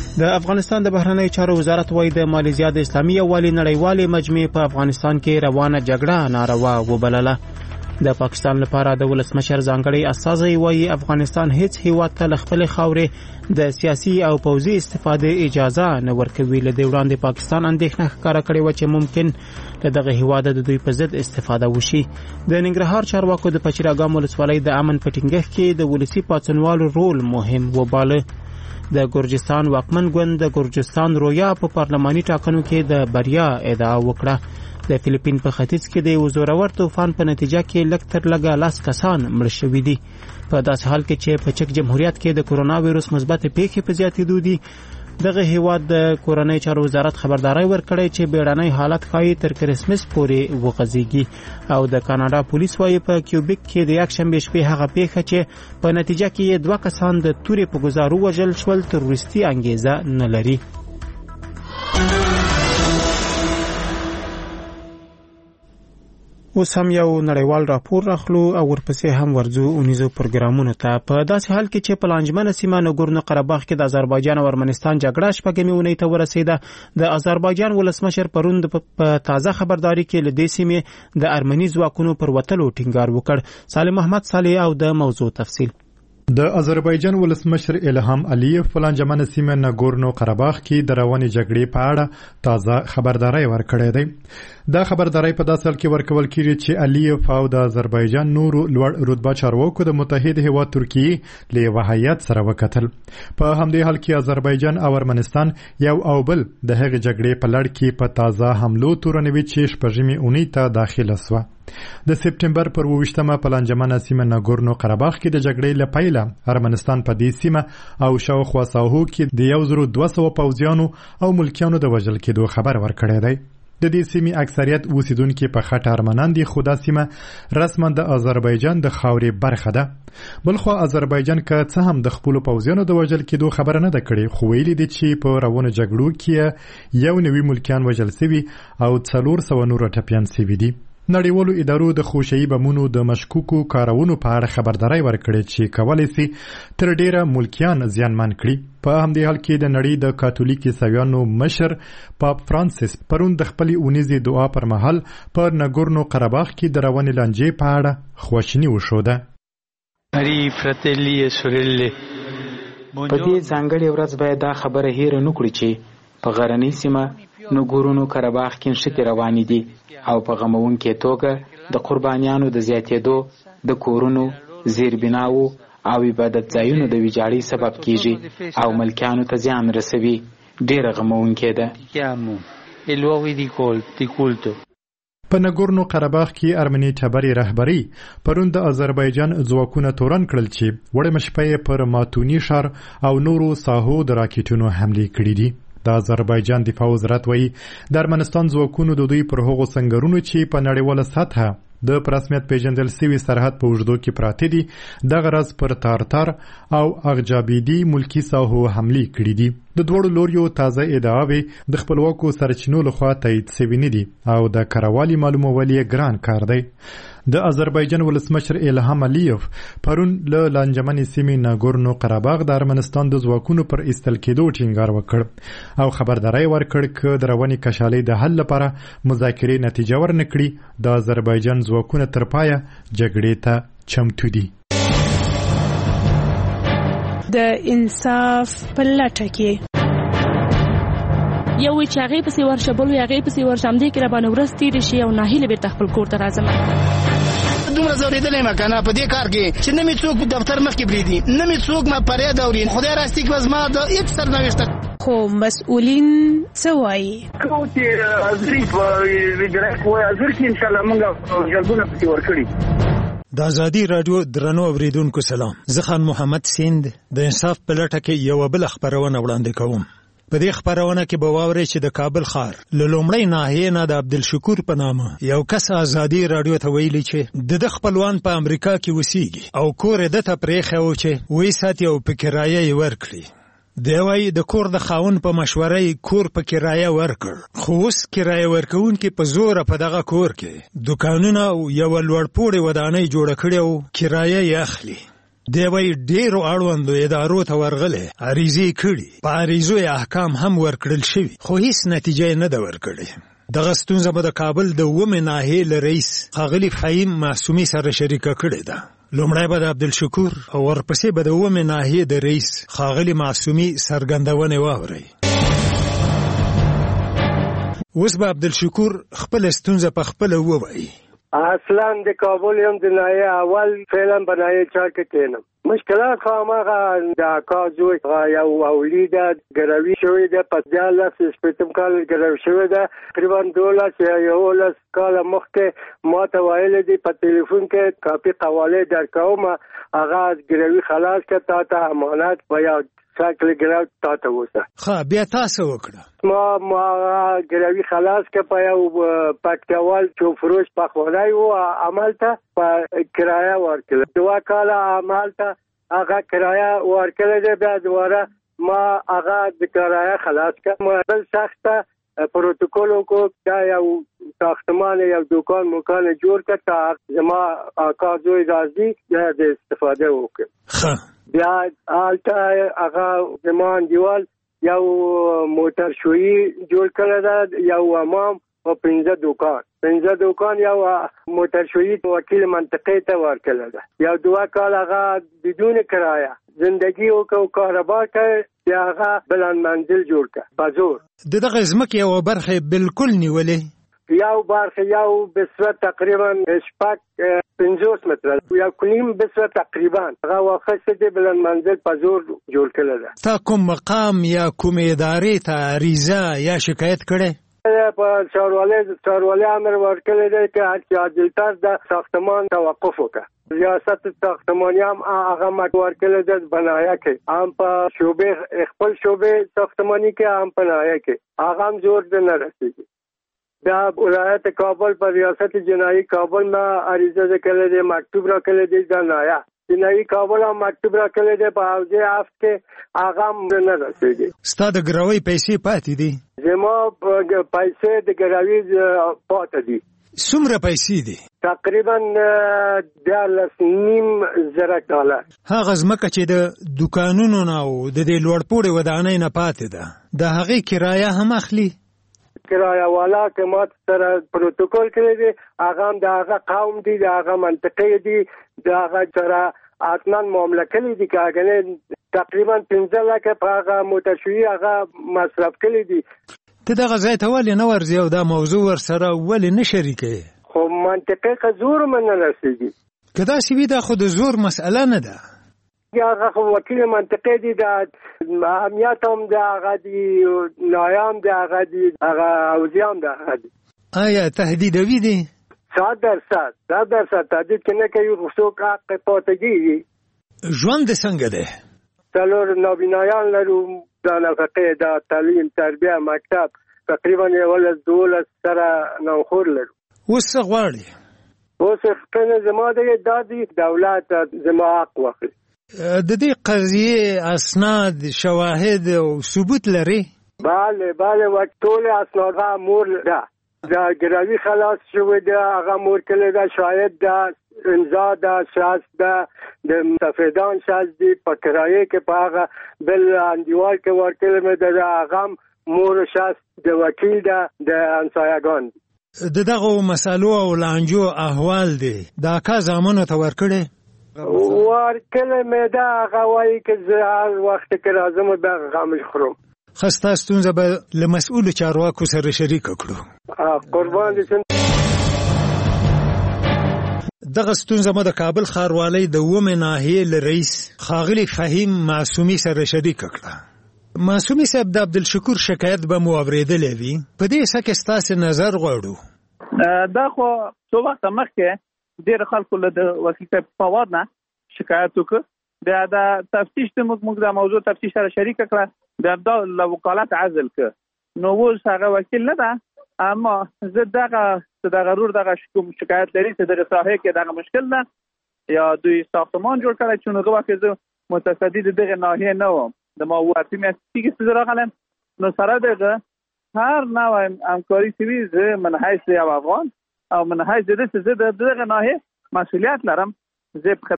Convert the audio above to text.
د افغانستان د بهرنی چارو وزارت وايي د مالیزیا د اسلامي یووالي نړیوالې مجمع په افغانستان کې روانه جګړه ناروا وبلله. د پاکستان لپاره د ولسمشر ځانګړی استازی وايي افغانستان هیڅ هیواد ته خپل خاورې د سیاسي او پوځي استفادې اجازه نه ورکوي. له دې وړاندې پاکستان اندېښنه ښکاره کړې و چې ممکن له دغه هیواد د دوی په ضد استفاده وشي. د ننګرهار چارواکو د پچیراګام ولسوالۍ د امن په ټینګښت کې د ولسي پاڅونوالو رول مهم وباله. د ګرجستان واکمن ګوند د ګرجستان رویا په پارلماني ټاکنو کې د بریا ادعا وکړه. د فلیپین په ختیځ کې د یو زورور طوفان په نتیجه کې لږ تر لږه 10 کسان مړ شوي دي. په داسې حال کې چې په چک جمهوریت کې د کرونا وایروس مثبت پیښې په زیاتېدو دي. دغه هیواد د کورنۍ چارو وزارت خبرداري ورکړی چې بیړنی حالت ښایي تر کرسمس پورې وغځېږي. او د کاناډا پولیس وايي په کیوبیک کې د یکشنبې شپې هغه پیښه چې په نتیجه کې 2 کسان د تورې په ګزارو وژل شول تروریستي انګیزه نه لري. اوس هم یو نړیوال راپور راخلو او ورپسې هم ورځو اونیزو پروګرامونو ته. په داسې حال کې چې په لانجمنه سیمه نګورنو قرهباغ کې د آذربایجان او ارمنستان جګړه شپږمې اونۍ ته ورسېده. د آذربایجان ولسمشر پرون په تازه خبرداري کې له دې سیمې د ارمني ځواکونو پر وتلو ټینګار وکړ. سالم محمد صالح او د موضوع تفصیل. د آذربایجان ولسمشر الهام علیف په لانجمنه سیمه نګورنو قرهباغ کې د روانې جګړې په اړه تازه خبرداري ورکړې ده. دا خبرداري په داسې حال کې ورکول کیږي چې علیف او د آذربایجان نورو لوړ رتبه چارواکو د متحد هیواد ترکیه له وهایت سره وکتل. په همدې حال کې آذربایجان او ارمنستان یو او بل د هغې جګړې په لړ کې په تازه حملو تورنوي چې شپږمې اونۍ ته داخله شوه. د سپټمبر پر 28مه په لانجمنه سیمه نګورنو قرهباغ کې د جګړې لپاره ارمنستان په دې سیمه او شاوخوا ساحو کې د 1200 پوځیانو او ملکیانو د وژل کېدو خبر ورکړی دی. د دې سیمې اکثریت اوسیدونکو په خټه ارمنان دي، خو دا سیمه رسما د آذربایجان د خاورې برخه ده. بلخو آذربایجان که څه هم د خپل پوځیانو د وژل کېدو خبره نه ده کړې، خو ویلي دي چې په روانو جګړو کې 1 ملکیان وژل شوي او 400 نور ټپیان شوي دي. نړیوالو ادارو د خوشي بمونو د مشکوکو کارونو په اړه خبرداري ورکړې چې کولای شي تر ډیره ملکیان زیانمن کړي. په همدې حال کې د نړۍ د کاتولیک عیسویانو مشر پاپ فرانسیس پرون د خپل اونیزي دعا پر مهال پر نګورنو قرهباغ کې د روانې لانجې په اړه خوشنی وښوده. په دې ځانګړې ورځ باید دا خبره هېره نه کړو چې په غرنۍ سیمه نګورنو قرهباغ کې نښتې روانې دي او په غمونکې توګه د قربانیانو د زیاتېدو، د کورونو، زیربناو او عبادت ځایونو د ویجاړۍ سبب کیږي او ملکیانو ته زیان رسوي. ډېره غمونکې ده. په نګورنو قرهباغ کې ارمني ټبرې رهبري پرون د آذربایجان ځواکونه تورن کړل چې وړمه شپه پر ماتونی ښار او نورو ساحو د راکټونو حملې کړې دي. د آذربایجان دفاع وزارت وایي د ارمنستان ځواکونو د دوی پر هغو سنگرونو چې په نړیواله سطحه د رسمیت پیژندل شوي سرحد په اوږدو کې پراته دي دغه راز پر تارتار او اغجابیدي ملکی ساحو حملې کړې دي. د دوړو لوریو تازه ادعاوې د خپلواکو سرچینو لخوا تایید شوي نه دي او د کروالي معلومول یې ګران کار دی. د آذربایجان ولسمشر الهام علیف پرون له لانجمنې سیمې نګورنو قرهباغ د ارمنستان د ځواکونو پر ایستل کېدو ټینګار وکړ او خبرداري ورکړ چې د روانې کشالۍ د حل لپاره مذاکرې نتیجه ورنکړي د آذربایجان ځواکونه تر پایه جګړې ته چمتو دي. د انصاف په لټه کې یو چې هغه پسې ورشه بل هغه پسې ورشم دې کې را باندې ورس تیر شي او ناهیله به خپل کور ته راځم. دومره زوریدلې ما کنه په دې کار کې چې نه می څوک دفتر مخ کې بریدي، نه می څوک ما پرې دورین. خدای راستي کې وزما د هیڅ سرنوشت خو مسؤلین څه وایي؟ کوم چې ظریف ویډرک وایي ازر کې ان شاء الله موږ جلبونه پسې ورکړي. د ازادي رادیو درنو اوریدونکو سلام. زه خان محمد سیند د انصاف په لټه کې یو بل خبرونه وړاندې کوم. په دې خبرونه کې به واورئ چې د کابل ښار له لومړۍ ناحیې نه د عبدالشکور په نامه یو کس ازادي رادیو ته ویلي چې د خپلوان په امریکا کې اوسېږي او کور یې دته پرېښی و چې ویې ساتي او په کرایه یې ورکړي. دی وایي د کور د خاوند په مشوره یې کور په کرایه ورکړ، خو اوس کرایه ورکوونکي په زوره په دغه کور کې دوکانونه او یوه لوړپوړې ودانۍ جوړه کړې او کرایه یې اخلي. دی وایي ډېرو اړوندو ادارو ته ورغلی، عریضې کړي، په عریضو یې احکام هم ورکړل شوي، خو هیڅ نتیجه یې نه ده ورکړې. دغه ستونزه به د کابل د 9مې ناحیې له رئیس ښاغلي فهیم معصومي سره شریکه کړې ده. لومړی به د عبدالشکور او ورپسې به د 9مې ناحیې د رئیس ښاغلي معصومي څرګندونې واورئ. اوس به عبدالشکور خپله ستونزه په خپله ووایي. اصلا د کابل یم د ناحیې اول فعلا په ناحیې 4 کې کېنم. مشکلات خو هماغه د اکا زوی یو اولی ده، ګروي شوې ده، په 14 کال ګروي شوې ده. تقریبا 12 یا 11 کاله مخکې ما ته ویلي دي په تلیفون کې کاپي قواله درکوم، هغه ګروي خلاص کړه، تا ته امانت و یا شکل ګراو تا ته وسه. ښه، بیا تاسو وکړه. ما ګروي خلاص کړه په یو پکتیوال چوفروش پخوانی و عمل ته په کرایه ورکړه. 2 کاله عمل ته هغه کرایه ورکړه ده، بیا دوباره ما هغه د کرایه خلاص کړه. ما بل سخته پروتوکول کو دا یو ساختمان یو دکان مکان جوړ کړ تا زما اکا زوی راځي د استفاده وکړي. ښه، بیا آلته هغه زمان دیوال یو موټر شویی جوړ کړی ده، یو امام او 15 دکان یو موټر شویی وکیل منطقې ته ورکړی ده. یو 2 کال هغه بدون کرایه زندگی او کاروبار کوي، بیا هغه بلند منزل جوړ کړ په زور. د دغه ځمکې یوه برخه بالکل نیولې، یو برخه یو بسوه تقریبا 50 متره، یو کلیم بسوه تقریبا هغه واخصه د بلند منزل په زور جوړ کړل ده. تا کوم مقام یا کوم ادارې ته عریضه یا شکایت کړې؟ په څارنوالۍ امر ورکړی دی چې عاجلتر د ساختمان توقف وکړه. ریاست ساختمانی هم هغه مټ ورکړی دی بنایه کې، هم په شعبې خپل شعبې ساختمانی کې، هم په نایه کې هغه هم زور د نه رسېږي. دا ولایت کابل پر ریاست جنایی کابل ما عریضه کړی دی، مکتوب را کړی دی د نایه جنایی کابل هم مکتوب را کړی دی په حوزه هفت کې، هغه هم نه رسېږي. ستا د ګروۍ پیسې پاتې دي؟ زما پیسې د ګروۍ پاتې دي. څومره پیسې دي؟ تقریبا 12.5 ډالر. هغه ځمکه چې د دوکانونو نه او د دې لوړپوړې ودانۍ نه پاتې ده، د هغې کرایه هم اخلي؟ کرایه والا که ما سره پروتوکول کړی دی، هغه هم د هغه قوم دي، د هغه منطقې دي، د هغه سره حتما معامله کړي دي که هغه تقریبا 15 لکه په هغه موټر شویي هغه مصرف کړي دي. ته دغه ځای ته ولې نه ورځې او دا موضوع ورسره ولې نه شریکوې؟ خو منطقې که زور مې نه رسېږي. که داسې وي دا خو د زور مسئله نه ده. هغه خو وکیل منطقې دي، د امنیت هم د هغه دي، نایه هم د هغه دي، هغه حوزې هم د هغه دي. آیا تهدیدوي دي؟ 100% تهدید که نه کوي، څوک حق پاتې کېږي. ژوند دې څنګه دی؟ 4 نابینایان لرو، د نفقې، د تعلیم، تربیه، مکتب، تقریبا 11-12 سره نوخور لرو. اوس څه غواړې؟ اوس خپله زما د دولت زما حق واخلي. د دې قضیې اسناد، شواهد او ثبوت لري؟ بله ټول اسناد مور ده. د ګروي خلاص شوی ده، هغه مور کړی ده، شاهد ده، امضا ده، شخص ده، د مستفیدان شخص دي، په کرایه کې په هغه بل انډیوال کې ورکړی مې ده، هغه مور شخص د وکیل ده، د همسایګان دي. د دغو مسالو او لانجو احوال دی د اکا زامنو ته ورکړی؟ ورکړی مې ده، هغه وایي که زه هر وخت کې راځم بیا غم خورم. ښه، ستا ستونزه به له مسؤلو چارواکو سره شریکه کړو. قربان دې شم. دغه ستونزه مو د کابل ښاروالۍ د 9مې ناحیې له رئیس ښاغلي فهیم معصومي سره شریکه کړه. معصومي صاحب، د عبدالشکور شکایت به مو اورېدلی وي، په دې څه کې ستاسې نظر غواړو. دا خو څو وخته مخکې ډېر خلکو له د وکیل صاحب فواد نه شکایت وکړ، بیا د تفتیش موږ د موضوع تفتیش سره شریکه کړه، بیا دا له وکالت عزل کړ. نو اوس هغه وکیل نه ده، اما زه دغه ضرور دغه شکایت لري چې دغه ساحه کې دغه مشکل ده، یا دوی ساختمان جوړ کړی چې هغه وخت زه متصدی دغه ناحیه نه وم، د ما وقتی میاستی که سزا راغلم. نو سره دغه هر نوع همکاری سوی زه من حیث یو افغان او من حیث زه دغه ناحیه مسئولیت لرم، زه